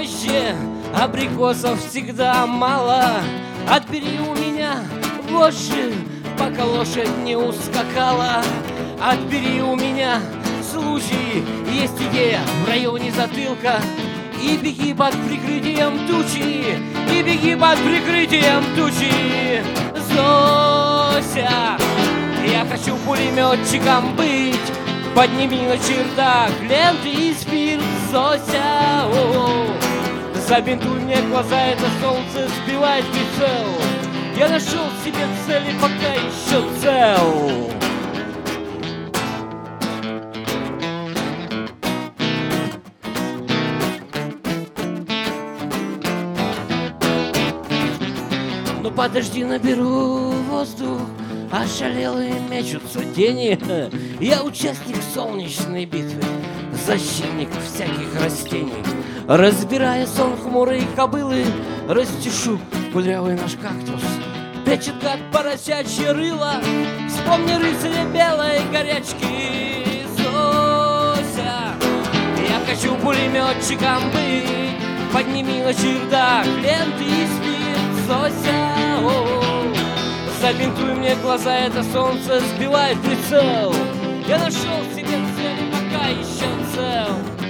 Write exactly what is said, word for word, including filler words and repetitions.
дрожжи, абрикосов всегда мало. Отбери у меня вожжи, пока лошадь не ускакала. Отбери у меня случай, есть идея в районе затылка. И беги под прикрытием тучи, и беги под прикрытием тучи. Зося, я хочу пулеметчиком быть. Подними на чердак ленты и спирт, Зося. О-о-о. Забинтуй мне глаза, это солнце сбивает прицел. Я нашел себе цель и пока еще цел. Ну подожди, наберу воздух. Ошалелые мечутся тени. Я участник солнечной битвы, защитник всяких растений. Разбирая сон хмурой кобылы, растешу кудрявый наш кактус. Печет гад поросячье рыло. Вспомни рыцаря белой горячки, Зося. Я хочу пулеметчиком быть. Подними на чердак ленты и спирт, Зося. О-о-о. Забинтуй мне глаза, это солнце сбивает прицел. Я нашел себе цель, пока еще цел.